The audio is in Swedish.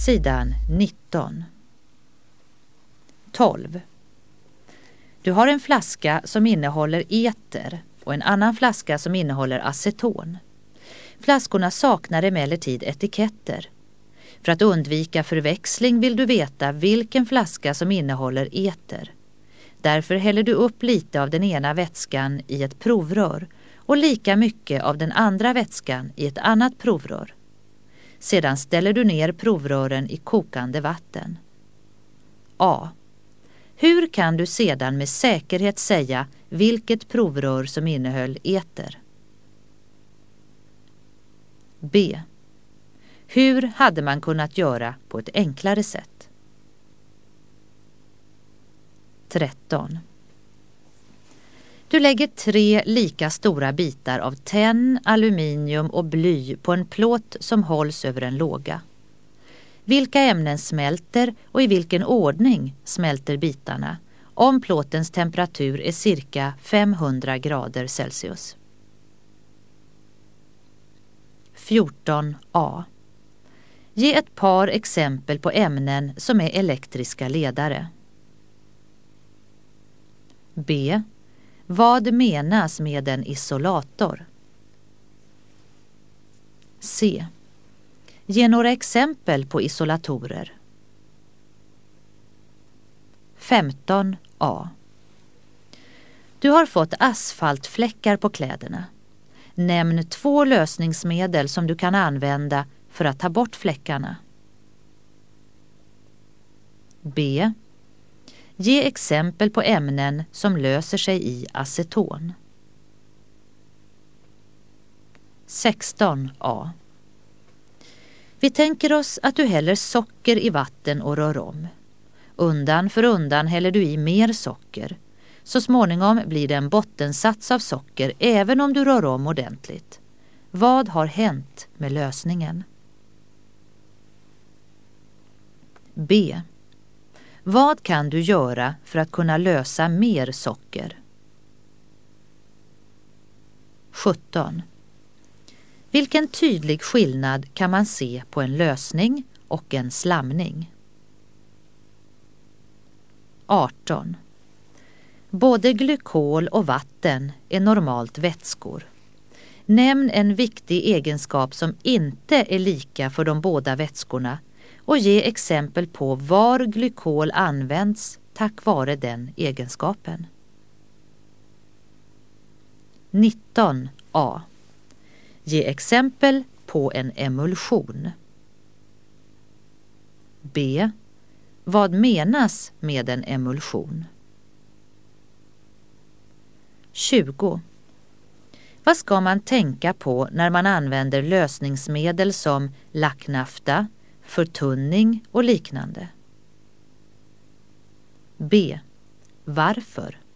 Sidan 19. 12. Du har en flaska som innehåller eter och en annan flaska som innehåller aceton. Flaskorna saknar emellertid etiketter. För att undvika förväxling vill du veta vilken flaska som innehåller eter. Därför häller du upp lite av den ena vätskan i ett provrör och lika mycket av den andra vätskan i ett annat provrör. Sedan ställer du ner provrören i kokande vatten. A. Hur kan du sedan med säkerhet säga vilket provrör som innehöll eter? B. Hur hade man kunnat göra på ett enklare sätt? 13. Du lägger 3 lika stora bitar av tenn, aluminium och bly på en plåt som hålls över en låga. Vilka ämnen smälter och i vilken ordning smälter bitarna om plåtens temperatur är cirka 500 grader Celsius? 14a. Ge ett par exempel på ämnen som är elektriska ledare. B. Vad menas med en isolator? C. Ge några exempel på isolatorer. 15a. Du har fått asfaltfläckar på kläderna. Nämn 2 lösningsmedel som du kan använda för att ta bort fläckarna. B. Ge exempel på ämnen som löser sig i aceton. 16a. Vi tänker oss att du häller socker i vatten och rör om. Undan för undan häller du i mer socker. Så småningom blir det en bottensats av socker även om du rör om ordentligt. Vad har hänt med lösningen? B. Vad kan du göra för att kunna lösa mer socker? 17. Vilken tydlig skillnad kan man se på en lösning och en slamning? 18. Både glykol och vatten är normalt vätskor. Nämn en viktig egenskap som inte är lika för de båda vätskorna och ge exempel på var glykol används tack vare den egenskapen. 19a. Ge exempel på en emulsion. B. Vad menas med en emulsion? 20. Vad ska man tänka på när man använder lösningsmedel som lacknafta, förtunning och liknande? B. Varför?